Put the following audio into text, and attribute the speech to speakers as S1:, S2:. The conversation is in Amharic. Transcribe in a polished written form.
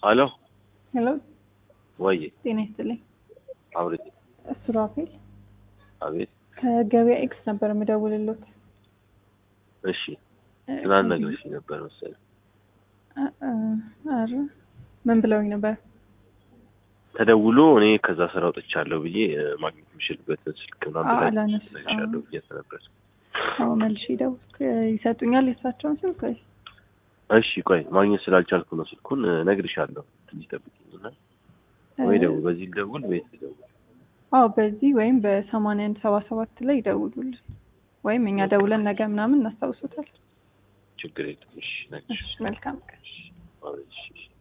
S1: አሎ
S2: ሄሎ
S1: ወይ
S2: ጤና ይስጥልኝ።
S1: አብሬ
S2: ሱራፌል
S1: አቤት።
S2: ከገበያ ኤክስ ነበር የምደውልልዎት።
S1: እሺ ትናንት ነግሬሽ ነበር መሰለኝ።
S2: አረ ምን ብለውኝ ነበር?
S1: ተደውሎ እኔ ከዛ ስራ ወጥቻለሁ ብዬ ማግኘት የምችልበትን ስልክ ምናምን ብላችኋለሁ ብዬ ነበር።
S2: አዎ መልሼ ደውልኩ። ይሰጡኛል የእሳቸውን ስልክ ወይ?
S1: እሺ ቆይ ማግኘት ስላልቻልኩ ነው ስልኩን እነግርሻለሁ። ትንሽ ጠብቂኝና ወይ ደውል፣ በዚህ ደውል ወይስ ደውል?
S2: አዎ በዚህ ወይም በ8177 ላይ ይደውሉልን ወይም እኛ ደውለን ነገ ምናምን እናስታውሱታል።
S1: ችግር የለም። እሺ ነግርሽ።
S2: መልካም ቀን።
S1: እሺ